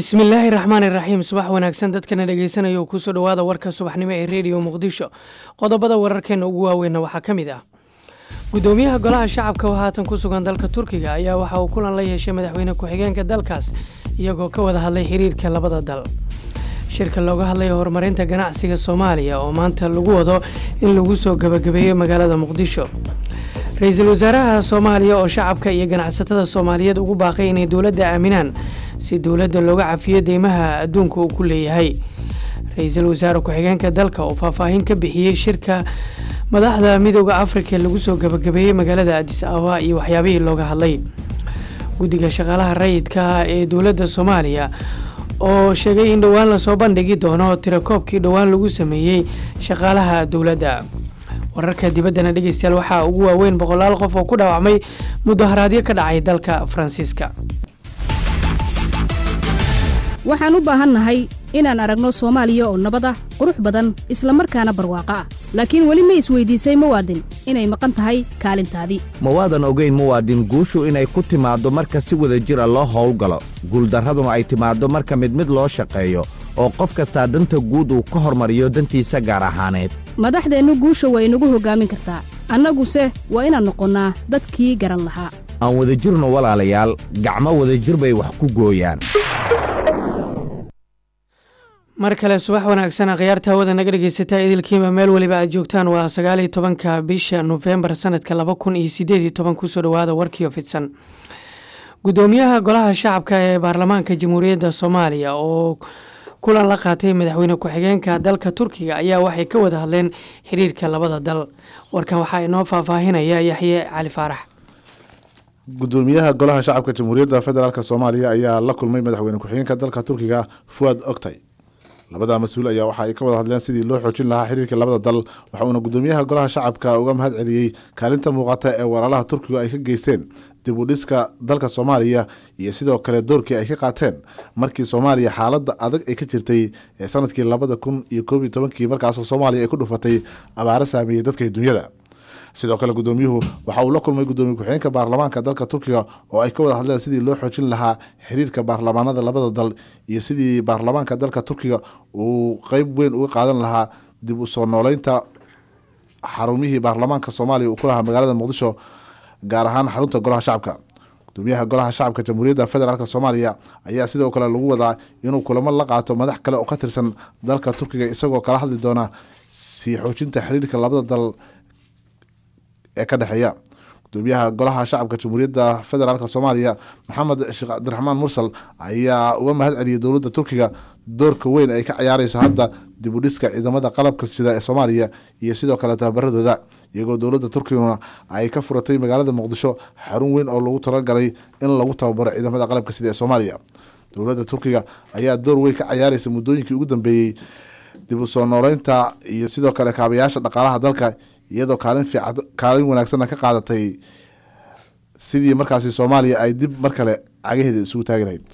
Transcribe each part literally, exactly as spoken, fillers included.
bismillaahi raxmaani raxiim subax wanaagsan dadkana dhegeysanaya oo kusoo dhawaada warka subaxnimo ee reediyo muqdisho. qodobada wararkeena ugu waaweynna waxaa ka mid ah gudoomiyaha golaha shacabka oo haatan ku sugan dalka turkiga ayaa waxa uu kulan la yeeshay madaxweyne ku-xigeenka dalkaas iyagoo ka wada hadlay xiriirka labada dal. shirka looga hadlayo horumarinta ganacsiga soomaaliya oo maanta lagu wado in lagu soo gabagabeeyo magaalada muqdisho. ra-iisul wasaaraha soomaaliya oo shacabka iyo ganacsatada soomaaliyeed ugu baaqay inay dowladda aaminaan si dowladda looga cafiyo deymaha adduunka uu ku leeyahay. ra-iisul wasaare ku-xigeenka dalka oo faahfaahin ka bixiyey shirka madaxda midooda afrika lagu soo gabagabeeyey magaalada addis ababa iyo waxyaabihii looga hadlay. guddiga shaqaalaha rayidka ee dowladda soomaaliya oo sheegay in dhowaan lasoo bandhigi doono tirakoobkii dhowaan lagu sameeyey shaqaalaha dowladda. wararka dibaddana dhegeystayaal waxaa ugu waaweyn boqolaal qof oo ku dhaawacmay mudaharaadyo ka dhacay dalka faransiiska. waxaan u baahannahay inaan aragno soomaaliya oo nabad ah qurux badan islamarkaana barwaaqo ah, laakiin weli ma isweydiisay muwaadin inay maqan tahay kaalintaadii. mawaadan ogeyn muwaadin guushu inay ku timaaddo marka si wada jira loo howlgalo, guuldarraduna ay timaaddo marka mid mid loo shaqeeyo oo qof kastaa danta guud uu ka hormariyo dantiisa gaar ahaaneed. madaxdeennu guusha waa inagu hoggaamin kartaa, annaguse waa inaan noqonnaa dadkii garan lahaa. aan wada jirno walaalayaal, gacmo wada jir bay wax ku gooyaan. mar kale subax wanaagsan akhyaarta hawada naga dhegeysataa idilkiiba meel weliba aad joogtaan. waa sagaal iyo tobanka bisha nofembar sanadka laba kun iyo sideed iyo toban kusoo dhawaada warkiio fidsan. gudoomiyaha golaha shacabka ee baarlamaanka jamhuuriyadda soomaaliya oo kulan la qaatay madaxweyne ku-xigeenka dalka turkiga ayaa waxay ka wada hadleen xiriirka labada dal. warkan waxaa inoo faahfaahinaya yaxye cali faarax. gudoomiyaha golaha shacabka jamhuuriyadda federaalk soomaaliya ayaa la kulmay madaxweyne ku-xigeenka dalka turkiga fuad oktay. labada mas-uul ayaa waxa ay ka wada hadleen sidii loo xoojin lahaa xiriirka labada dal. waxa uuna gudoomiyaha golaha shacabka uga mahad celiyey kaalinta muuqata ee walaalaha turkiga ay ka geysteen dib u dhiska dalka soomaaliya iyo sidoo kale doorkii ay ka qaateen markii soomaaliya xaaladda adag ay ka jirtay ee sanadkii labada kun iyo koob iyo tobankii markaasoo soomaaliya ay ku dhufatay abaaro saameeyey dadka dunyada. sidoo kale gudoomiyuhu waxa uu la kulmay gudoomiye ku-xigeenka baarlamaanka dalka turkiga oo ay ka wada hadleen sidii loo xoojin lahaa xiriirka baarlamaanada labada dal iyo sidii baarlamaanka dalka turkiga uu qeyb weyn uga qaadan lahaa dib u soo nooleynta xarumihii baarlamaanka soomaaliya uu ku lahaa magaalada muqdisho, gaar ahaan xarunta golaha shacabka. gudoomiyaha golaha shacabka jamhuuriyadda federaalk soomaaliya ayaa sidoo kale lagu wadaa inuu kulamo la qaato madax kale oo ka tirsan dalka turkiga isagoo kala hadli doona sii xoojinta xiriirka labada dal ee ka dhexeeya. gudoomiyaha golaha shacabka jamhuuriyadda federaalk soomaaliya maxamed sheekh cabdiraxmaan mursal ayaa uga mahad celiyey dowladda turkiga doorka weyn ay ka ciyaareyso hadda dib u dhiska ciidamada qalabka sida ee soomaaliya iyo sidoo kale tababaradooda, iyagoo dowladda turkiguna ay ka furatay magaalada muqdisho xarun weyn oo lagu talagalay in lagu tababaro ciidamada qalabka sida ee soomaaliya. dowladda turkiga ayaa door weyn ka ciyaareysa muddooyinkii ugu dambeeyey dib u soo nooleynta iyo sidoo kale kaabayaasha dhaqaalaha dalka, iyadoo kaalin fiican kaalin wanaagsanna ka qaadatay sidii markaasi soomaaliya ay dib mar kale cagaheeda isugu taagi lahayd.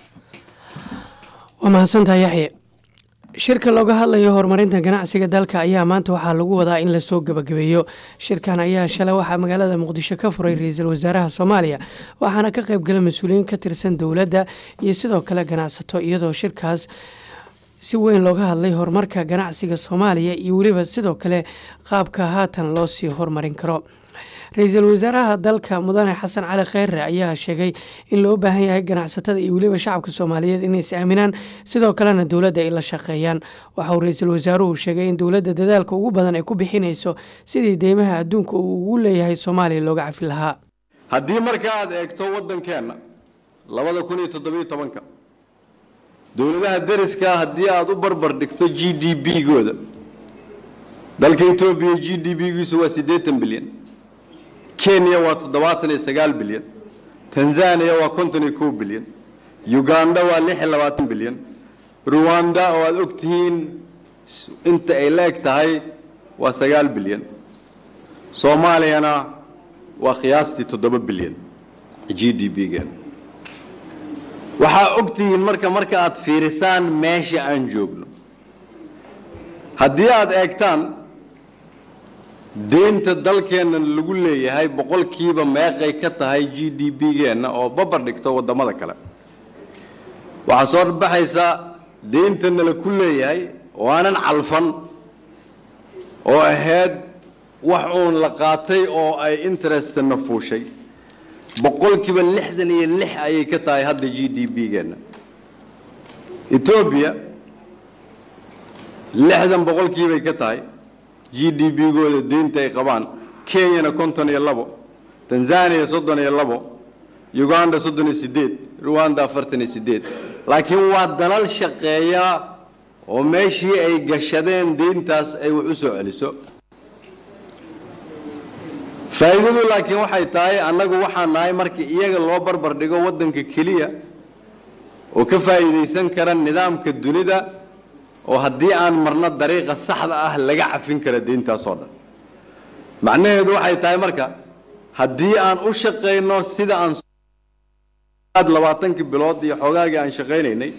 waa mahadsantahay yaxye. shirka looga hadlayo horumarinta ganacsiga dalka ayaa maanta waxaa lagu wadaa in lasoo gabagabeeyo. shirkan ayaa shalay waxaa magaalada muqdisho ka furay ra-iisul wasaaraha soomaaliya, waxaana ka qayb gala mas-uuliyiin ka tirsan dowladda iyo sidoo kale ganacsato, iyadoo shirkaas si weyn looga hadlay horumarka ganacsiga soomaaliya iyo weliba sidoo kale qaabka haatan loo sii horumarin karo. ra-iisul wasaaraha dalka mudane xasan cali kheyre ayaa sheegay in loo baahan yahay ganacsatada iyo weliba shacabka soomaaliyeed inay is aaminaan, sidoo kalena dowladda ay la shaqeeyaan. waxa uu ra-iisul wasaaruhu sheegay in dowladda dadaalka ugu badan ay ku bixinayso sidii deymaha adduunka uu ugu leeyahay soomaaliya looga cafi lahaa. haddii marka aad eegto waddankeenna labada kun iyo toddobiyo tobanka dowladaha dariska haddii aad u barbar dhigto g d b gooda, dalka etoobiya g d b giisu waa siddeetan bilyan, kenya waa toddobaatan iyo sagaal bilyan, tanzania waa konton iyo kow bilyan, uganda waa lix iyo labaatan bilyan, ruwanda oo aad og tihiin inta ay la eg tahay waa sagaal bilyan, soomaaliyana waa qiyaastii toddoba bilyan g d b gaan. waxaa og tihiin marka marka aad fiirisaan meesha aan joogno, haddii aad eegtaan deynta dalkeenna lagu leeyahay boqolkiiba meeqay ka tahay g d b geenna oo babar dhigto waddamada kale, waxaa soo baxaysa deentana la ku leeyahay oo aanan calfan oo ahayd wax uun la qaatay oo ay interestna fuushay boqolkiiba lixdan iyo lix ayay ka tahay hadda G D P-geena Ethiopia lixdan boqolkiibay ka tahay G D P-gooda deynta ay qabaan Kenya konton iyo labo Tanzania soddon iyo labo Uganda soddon iyo siddeed Rwanda afartan iyo siddeed laakiin waa dalal shaqeeya oo meeshii ay gashadeen deyntaas ay wax u soo celiso faa'iidadu laakiin waxay tahay annagu waxaan nahay markii iyaga loo barbar dhigo wadanka kaliya oo ka faa'iideysan kara nidaamka dunida oo haddii aan marna dariiqa saxda ah laga cafin kara deyntaas oo dhan macnaheedu waxay tahay marka haddii aan u shaqeyno sida aan labaatankii bilood iyo xogaagii aan shaqeynaynay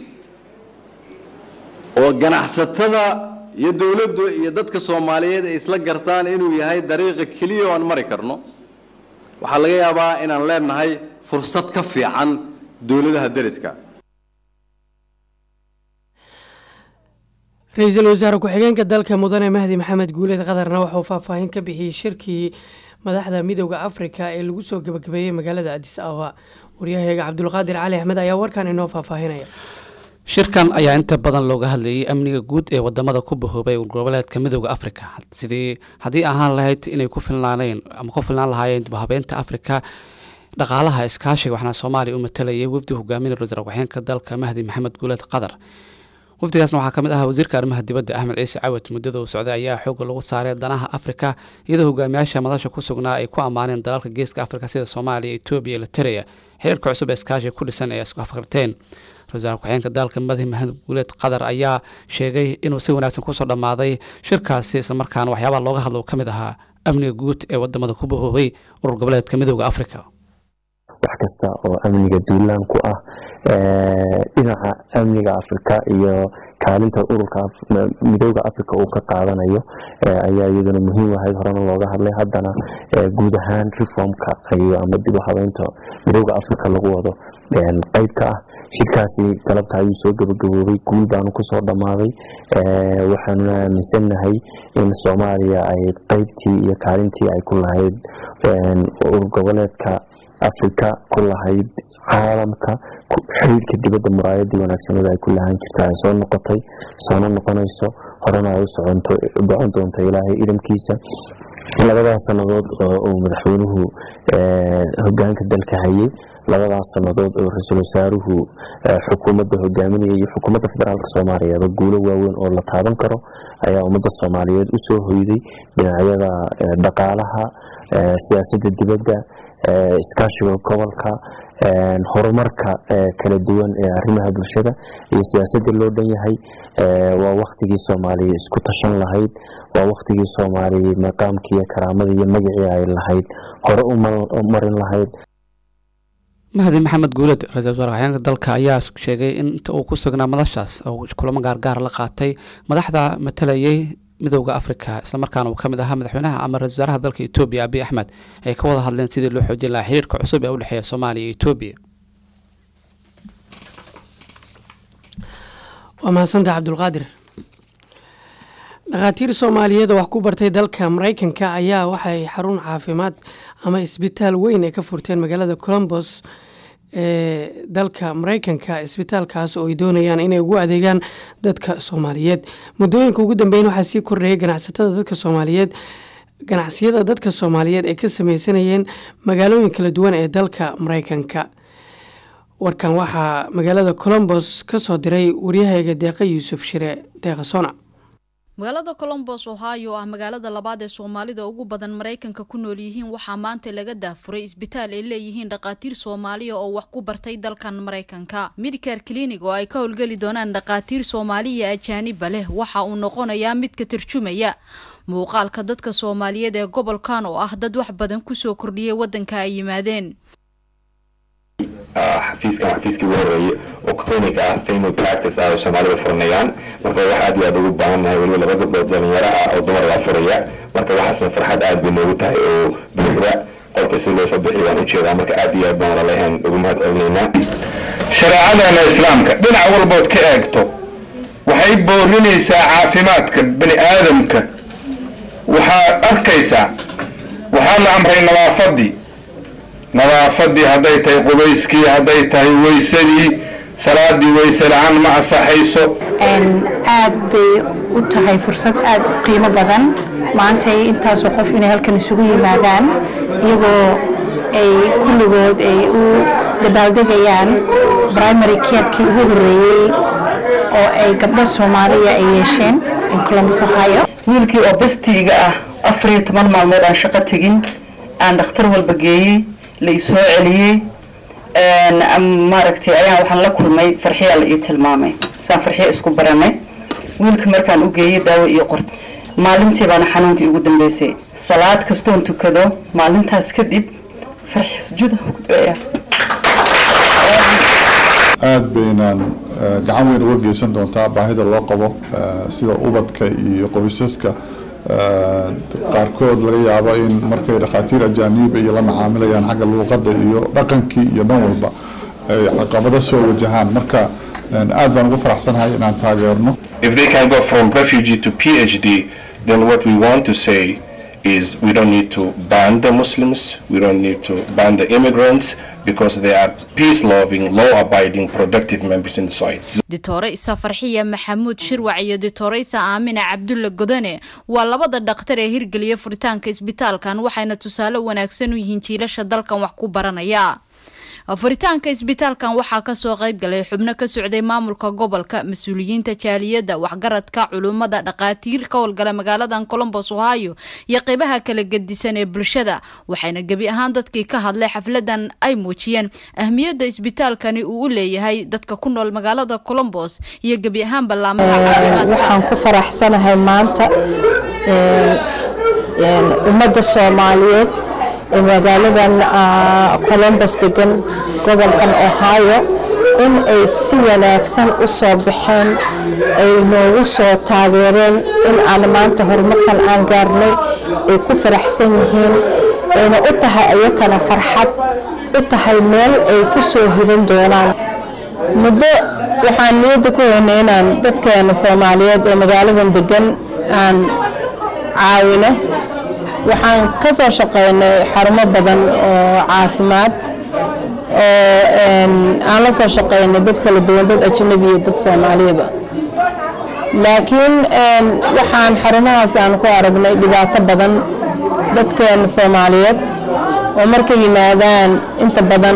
oo ganacsatada iyo dawladdu iyo dadka Soomaaliyeed ay isla gartaan inuu yahay dariiqa kaliya oo aan mari karno waxa laga yaabaa inaan leenahay fursad ka fiican dawladaha dariska Ra'iisul Wasaare ku-xigeenka dalka Mudane Mahdi Maxamed Guuleed Qadarna wuxuu faahfaahin ka bixiyay shirkii madaxda midowga Afrika ee lagu soo gabagabeeyay magaalada Addis Ababa wariyahayaga Cabdulqaadir Cali Axmed ayaa warkan inoo faahfaahinaya shirkan ayaa inta badan looga hadlayay amniga guud ee wadamada ku bahoobay goboleedka midowga Afrika sidii hadii ahaan lahayd inay ku filnaaneen ama ku filnaan lahaayeen habeenta Afrika dhaqaalaha iskaashiga waxna Soomaaliya u matalayay wafdi hogaaminaya ra'iisul wasaarka dalka Mahdi Maxamed Guuleed Qadar wafdigaasna waxaa kamid ah wasiirka arrimaha dibadda Ahmed Ciise Cawad muddada uu socday ayaa xoog lagu saaray danaha Afrika iyadoo hogaamiyaasha madasha ku sugnaa ay ku amaaneen dalalka geeska Afrika sida Soomaaliya, Itoobiya iyo Eritrea xiriirka cusub ee iskaashiga ku dhisan ee isku afkarteen ra'iisul wasaarka dalka Mahdi Maxamed Guuleed Qadar ayaa sheegay inuu si wanaagsan ku soo dhamaaday shirkaasi isla markaana waxyaabaha looga hadlo kamid ahaa amniga guud ee wadamada ku bahoobay urur goboleedka midowga Afrika wax kasta oo amniga duulaan ku ah dhinaca amniga Afrika iyo kaalinta ururka midowga Afrika uu ka qaadanayo ayaa iyaduna muhiim ah horena looga hadlay haddana guud ahaan reformka iyo ama dib u habeynta midowga Afrika lagu wado qayb ka ah shirkaasi galabta ayuu soo gabagaboobay guul baan ku soo dhamaaday waxaan aaminsanahay in Soomaaliya ay qaybtii iyo kaalintii ay ku lahayd urur goboleedka Afrika ku lahayd caalamka xiriirka dibadda muraayadii wanaagsanada ay ku lahaan jirta ay soo noqotay soo noqonayso horena ay u soconto bacon doonto ilaahay idamkiisa labadaas sanadood oo madaxweynuhu hoggaanka dalka hayay labadaas sanadood oo ra'iisul wasaaruhu xukuumadda hogaaminayay iyo xukuumadda federaalka Soomaaliya guulo waaweyn oo la taaban karo ayaa ummadda Soomaaliyeed u soo hoyday dhinacyada dhaqaalaha siyaasadda dibadda iskaashiga gobolka horumarka kala duwan ee arrimaha bulshada iyo siyaasadda loo dhan yahay waa waqtigii Soomaaliya isku tashan lahayd waa waqtigii Soomaaliya maqaamkii iyo karaamadii iyo magacii ay lahayd hore u marin lahayd Mahdi Maxamed Guuleed ra'iisul wasaarka dalka ayaa sheegay in inta uu ku sugnaa madashaas oo kulamo gaar la qaatay madaxda matalayay midowga Afrika isla markaana uu kamid ahaa madaxweynaha ama ra'iisul wasaaraha dalka Itoobiya Abiy Ahmed ay ka wada hadleen sidii loo xoojin lahaa xiriirka cusub ee u dhaxeeya Soomaaliya iyo Itoobiya waa mahadsantahay Cabdulqaadir dhaqaatiir Soomaaliyeed oo wax ku bartay dalka Mareykanka ayaa waxay xarun caafimaad ama isbitaal weyn ay ka furteen magaalada Columbus ee dalka Mareykanka isbitaalkaas oo ay doonayaan inay ugu adeegaan dadka Soomaaliyeed muddooyinka ugu dambeeyay waxa sii kordhayay ganacsatada dadka Soomaaliyeed ganacsiyada dadka Soomaaliyeed ee ka sameysanayeen magaalooyin kala duwan ee dalka Mareykanka warkan waxa magaalada Columbus ka soo diray wariyahayaga Deeqa Yuusuf Shire Deeqa Sona magaalada Columbus Ohio ah magaalada labaad ee Soomaalida ugu badan Mareykanka ku nool yihiin waxa maanta laga daafuray isbitaal ay leeyihiin dhaqaatiir Soomaaliya oo wax ku bartay dalkan Mareykanka Medicare Clinic oo ay ka howlgali doonaan dhaqaatiir Soomaaliya ajaanib leh waxa uu noqonayaa mid ka tarjumaya muuqaalka dadka Soomaaliyeed ee gobolkan oo ah dad wax badan ku soo kordhiyay wadanka ay yimaadeen xafiiska xafiiska weeraraya oo clinic ah family practice ah Soomaaliya furnayaan marka waxa aad iyo aad ugu baahannahay wali laba gabdhood dhalinyaro ah oo dumar ah furaya marka waxaasna farxad aad bay noogu tahay oo buuxda qolka si loo soo bixiyo waan u jeedaa marka aad iyo aad baan walaalahan ugu mahadcelinaynaa shareecadana islaamka dhinac walbood ka eegto waxay boorinaysaa caafimaadka bani aadamka. waxaad arkaysaa waxaa la amray nadaafadii nadaafadii hadday tahay qubayskii, hadday tahay weysadii, salaadii weyse la-aan ma asaxayso. aad bay u tahay fursad aad u qiimo badan maanta intaasoo qof inay halkan isugu yimaadaan iyagoo ay kulligood ay u dabaaldegayaan primary care-kii ugu horreeyey oo ay gabdho Soomaaliya ay yeesheen in Columbus, Ohio. wiilkii oo bastiga ah afar iyo toban maalmood aan shaqo tegin aan dhakhtar walba geeyey la isoo celiyey maaragtay ayaan waxaan la kulmay farxiya la ii tilmaamay saan farxiya isku baranay. wiilka markaan u geeyey daawo iyo qorta maalintii baana xanuunkii ugu dambeysay. salaad kastoon tukado maalintaas kadib farxiya sujuuda ku duceeyaa. aad baynaan gacan weyn uga geysan doontaa baahida loo qabo sida ubadka iyo qoysaska qaarkood laga yaabo in markay dhakhaatiir ajaaniib iyo la macaamilayaan xagga luuqadda iyo dhaqankii iyo dhan walba ay caqabado soo wajahaan. marka aad baan ugu faraxsanahay inaan taageerno. If they can go from refugee to PhD, then what we want to say is we don't need to ban the Muslims, we don't need to ban the immigrants, because they are peace-loving, law-abiding, productive members in society. Doctor Isa Farxiya Maxamuud Shirwac iyo Doctor Isa Aamina Cabdulla Godane waa labada dhakhtar ee hirgeliya furitaanka isbitaalkan waxayna tusaale wanaagsan u yihiin jiilasha dalkan wax ku baranaya. furitaanka isbitaalkan waxaa ka soo qayb galay xubno ka socday maamulka gobolka, mas'uuliyiinta jaaliyada, waxgaradka, culumada, dhaqaatiir ka howlgala magaaladan Columbus, Ohio iyo qaybaha kala gedisan ee bulshada. waxayna gabi ahaan dadkii ka hadlay xafladan ay muujiyeen ahmiyadda isbitaalkani uu u leeyahay dadka ku nool magaalada Columbus iyo gabi ahaan ballaamaha caafimaadka. waxaan ku faraxsanahay maanta ummadda Soomaaliyeed ee magaaladan Columbus degan gobolkan Ohio in ay si wanaagsan u soo baxeen ay noogu soo taageereen in aan maanta horumarkan aan gaarnay ay ku faraxsan yihiin ayna u tahay ayakana farxad u tahay meel ay ku soo hirin doonaan. muddo waxaan niyadda ku haynay inaan dadkeena Soomaaliyeed ee magaaladan degan aan caawino. waxaan ka soo shaqeynay xarumo badan oo caafimaad oo aan la soo shaqeynay dad kala duwan, dad ajnabi iyo dad Soomaaliyeed. laakiin waxaan xarumahaas aan ku aragnay dhibaato badan dadkeena Soomaaliyeed oo markay yimaadaan inta badan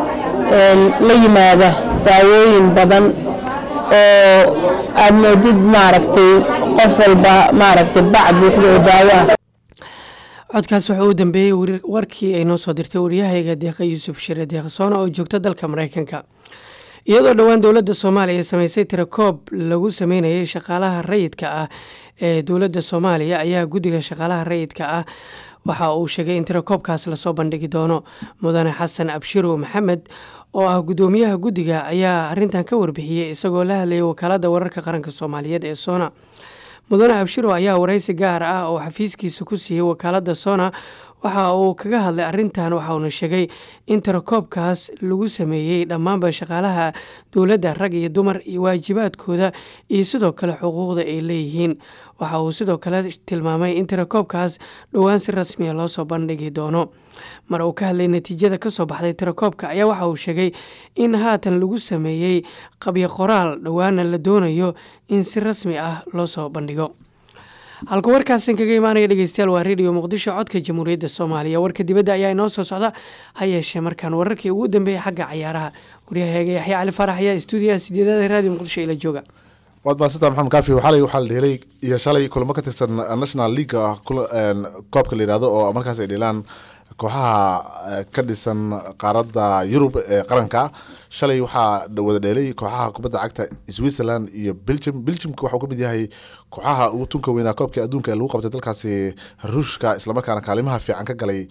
la yimaada daawooyin badan oo aad moodid maaragtay qof walba maaragtay bac buuxda oo daawo ah. codkaas wuxuu u dambeeyey warkii ay noo soo dirtay waryahayga Deeqa Yuusuf Shire Deeqsoona oo joogta dalka Mareykanka. iyadoo dhawaan dowladda Soomaaliya samaysay tirakoob lagu sameynayay shaqaalaha rayidka ah ee dowladda Soomaaliya ayaa guddiga shaqaalaha rayidka ah waxa uu sheegay in tirakoobkaas la soo bandhigi doono. mudane xasan abshiro maxamed oo ah gudoomiyaha guddiga ayaa arintan ka warbixiyay isagoo la hadlayay wakaaladda wararka qaranka Soomaaliyeed ee Soona. mudane abshiro ayaa waraysi gaar ah oo xafiiskiisa ku siiyay wakaaladda Soona waxa uu kaga hadlay arintan. waxa uu sheegay in tirakoobkaas lagu sameeyay dhammaanba shaqaalaha dowladda, rag iyo dumar, iyo waajibaadkooda iyo sidoo kale xuquuqda ay leeyihiin. waxa uu sidoo kale tilmaamay in tirakoobkaas dhowaan si rasmi ah loo soo bandhigi doono. mar uu ka hadlay natiijada ka soo baxday tirakoobka ayaa waxa uu sheegay in haatan lagu sameeyay qabyo qoraal dhowaana la doonayo in si rasmi ah loo soo bandhigo. halka warkaasan kaga imaanaya dhegeystayaal waa Radio Muqdisho codka Jamhuuriyadda Soomaaliya. warka dibadda ayaa inoo soo socda ha yeeshee markaan wararkii ugu dambeeyay xagga ciyaaraha waryahayaga Yaxya Cali Farax ayaa stuudiyaha sideedada Radio Muqdisho ila jooga. waad maasanta maxamed kaafi xalay waxaa la dheelay iyo shalay kulamo ka tirsan National League koobka la yiraahdo oo markaas ay dheelaan kooxaha ka dhisan qaaradda Yurub ee qaranka. shalay waxaa wada dheelay kooxaha kubadda cagta Switzerland iyo Belgium. Belgium waxa uu ka mid yahay kooxaha ugu tunka weynaa koobka adduunka ee lagu qabtay dalkaasi Ruushka, isla markaana kaalimaha fiican ka galay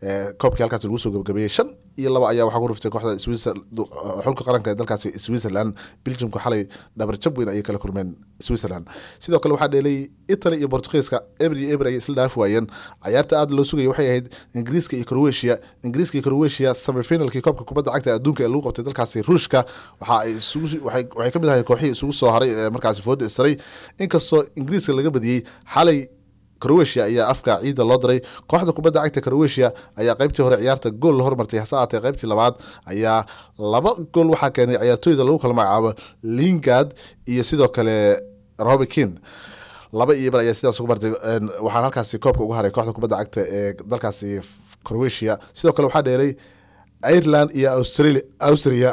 koobkii halkaas lagu soo gabagabeeyey shan iyo laba ayaa waxaa ku ruftay kooxda xulka qaranka ee dalkaasi Switzerland. Belgiumku xalay dhabarjab weyn ayay kala kulmeen Switzerland. sidoo kale waxaa dheelay Italy iyo Portugiiska eber iyo eber ayay isla dhaaf waayeen. ciyaarta aad loo sugayay waxay ahayd Ingiriiska iyo Croatia. Ingiriiska iyo Croatia semi-finalkii koobka kubadda cagta adduunka ee lagu qabtay dalkaasi Ruushka waxa ay waxay waxay ka mid ahayd kooxihii isugu soo haray markaasi fooda isray. inkastoo Ingiriiska laga badiyay xalay Croatia ayaa afka ciida loo diray. kooxda kubadda cagta Croatia ayaa qaybtii hore ciyaarta gool la hormartay hase ahaatee qaybtii labaad ayaa laba gool waxaa keenay ciyaartooyda lagu kala magacaabo Lingard iyo sidoo kale Robbie Keane. laba iyo bar ayaa sidaas ugu bartay. waxaan halkaasi koobka ugu haray kooxda kubadda cagta ee dalkaasi Croatia. sidoo kale waxaa dheelay Ireland iyo Australia Austria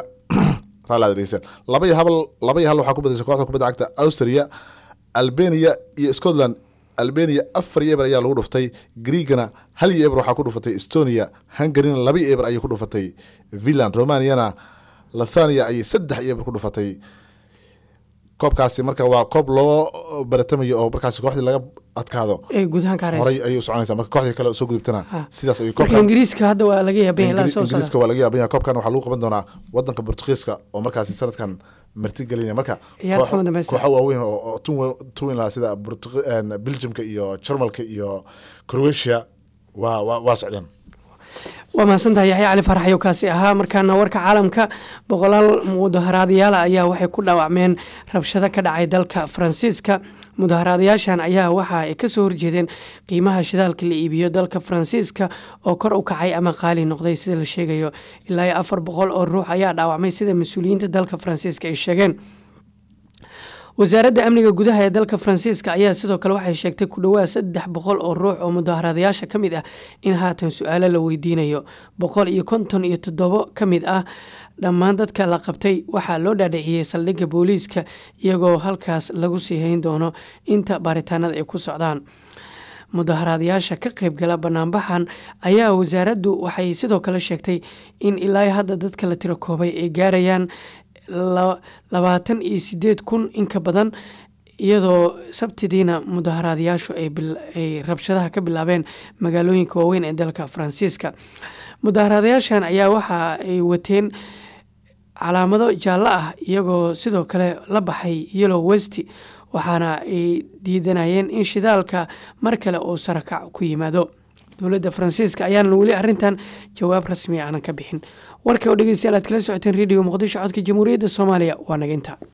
laba iyo hal laba iyo hal waxaa ku badisay kooxda kubadda cagta Austria. Albania iyo Scotland Albania afar iyo eber ayaa lagu dhuftay. Greegana hal iyo eber waxaa ku dhufatay Estonia. Hungaryna laba iyo eber ayay ku dhufatay Finland. Romaniana Lithuania ayay saddex iyo eber ku dhufatay. koobkaasi marka waa koob loo baratamayo oo markaasi kooxdii laga adkaado ee gudahan ka horay ayay u soconaysaa marka kooxdii kale soo gudubtana sidaas ayay koobka Ingiriiska hadda waa laga yaabay ilaa soo socda Ingiriiska waa laga yaabay koobkan waxa lagu qaban doonaa wadanka Portugiiska oo markaasi sanadkan marti gelinaya marka kooxo waaweyn oo tuwin la sida Belgiumka iyo Jarmalka iyo Croatia waa waa socdaan. waa mahadsantahay Yaxya Cali Farax iyo kaasi ahaa. markaana warka caalamka boqolaal mudaharaadayaal ayaa waxay ku dhaawacmeen rabshado ka dhacay dalka Faransiiska. mudaharaadayaashan ayaa waxa ay ka soo horjeedeen qiimaha shidaalka la iibiyo dalka Faransiiska oo kor u kacay ama qaali noqday sida la sheegayo. ilaa afar boqol oo ruux ayaa dhaawacmay sida mas'uuliyiinta dalka Faransiiska ay sheegeen. wasaaradda amniga gudaha ee dalka Faransiiska ayaa sidoo kale waxay sheegtay ku dhawaad saddex boqol oo ruux oo mudaharaadayaasha ka mid ah in haatan su'aalo la weydiinayo. boqol iyo konton iyo toddoba ka mid ah dhammaan dadka la qabtay waxaa loo dhaadhiciyey saldhigga booliiska iyagoo halkaas lagu sii hayn doono inta baaritaanada ay ku socdaan. mudaharaadayaasha ka qaybgala banaanbaxan ayaa wasaaraddu waxay sidoo kale sheegtay in ilaa hadda dadka la tiro koobay ay gaarayaan labaatan iyo sideed kun in ka badan iyadoo sabtidiina mudaharaadayaashu ay rabshadaha ka bilaabeen magaalooyinka waaweyn ee dalka Faransiiska. mudaharaadayaashan ayaa waxa ay wateen calaamado jaallo ah iyagoo sidoo kale la baxay Yellow Vest waxaana ay diidanayeen in shidaalka mar kale uu sarakac ku yimaado. dowladda Faransiiska ayaana weli arrintan jawaab rasmi ah aan ka bixin. warka oo dhageystayaal aad kala socoteen Radio Muqdisho codka Jamhuuriyadda Soomaaliya waa naga inta.